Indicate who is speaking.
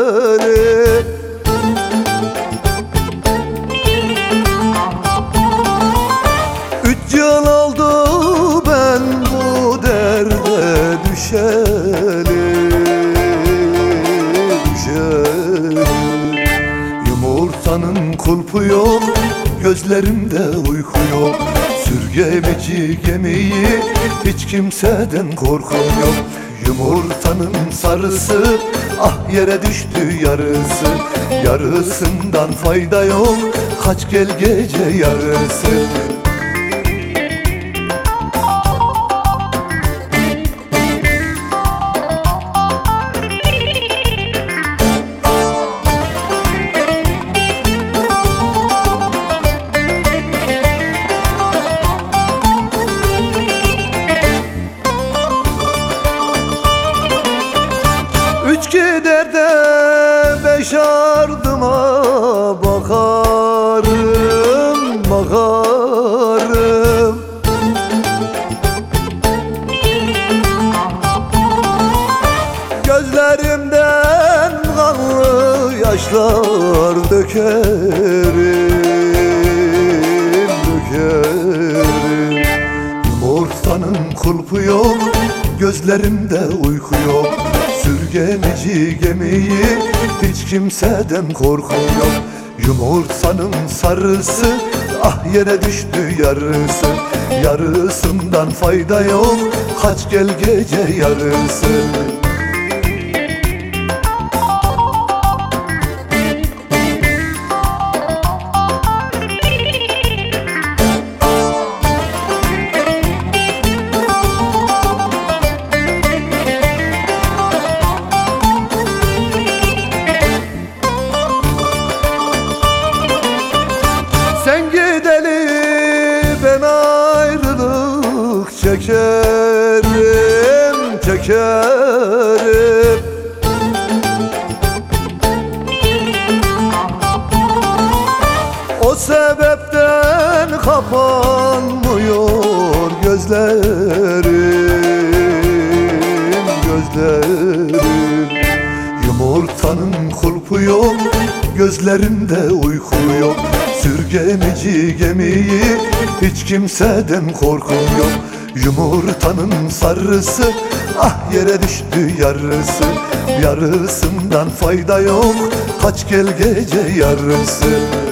Speaker 1: Üç yıl oldu ben bu derde düşeli. Yumurtanın kulpu yok, gözlerimde uyku yok. Sürgemeci gemiyi, hiç kimseden korkum yok. Yumurtanın sarısı, ah yere düştü yarısı. Yarısından fayda yok, kaç gel gece yarısı. Üç gider de beş ardıma bakarım, bakarım. Gözlerimden kanlı yaşlar dökerim, dökerim. Yumurtanın kulpu yok, gözlerimde uyku yok. Sürgemeci gemiyi, hiç kimseden korkum yok. Yumurtanın sarısı, ah yere düştü yarısı. Yarısından fayda yok, kaç gel gece yarısı. Sen gideli ben ayrılık çekerim, çekerim. O sebepten kapanmıyor gözlerim, gözlerim. Yumurtanın kulpu yok, gözlerimde uyku yok. Sürgemeci gemiyi, hiç kimseden korkum yok. Yumurtanın sarısı, ah yere düştü yarısı. Yarısından fayda yok, kaç gel gece yarısı.